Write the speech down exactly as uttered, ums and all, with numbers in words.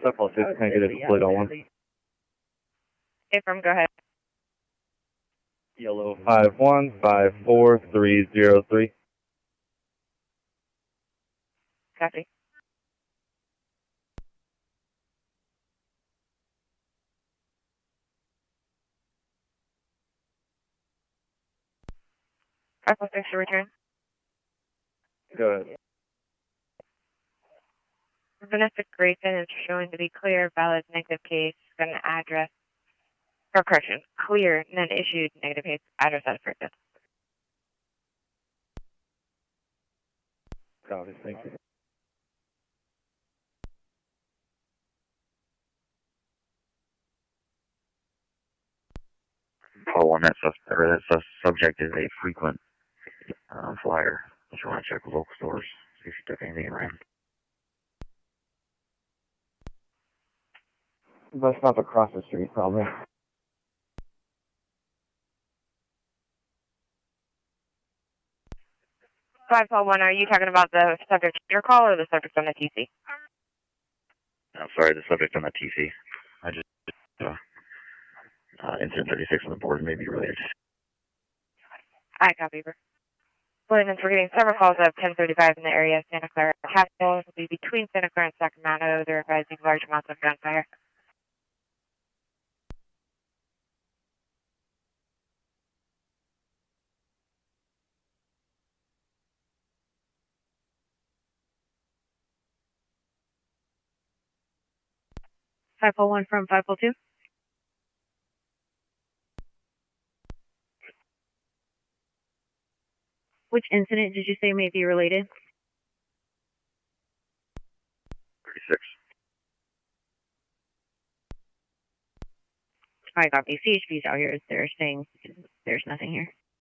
five all six, can I get a split on one? Affirm, go ahead. Yellow five one five four three zero three. Copy. five four six to return. Go ahead. Vanessa Grayson is showing to be clear, valid, negative case, got an address, or correction, clear, none issued, negative case, address as purchase. Copy, thank you. Call one, that, sus or that sus subject is a frequent uh, flyer. If you want to check with local stores, see if you took anything around. Bus stop across the street, probably. five four one, are you talking about the subject in your call or the subject on the T C? I'm sorry, the subject on the T C. I just, uh, uh, incident thirty-six on the board may be related. I copy, Beaver. Williams, we're getting several calls of ten thirty-five in the area of Santa Clara. Haskell will be between Santa Clara and Sacramento. They're advising large amounts of gunfire. five four one from five four two. Which incident did you say may be related? thirty-six. I copy. C H P's out here. They're saying there's nothing here.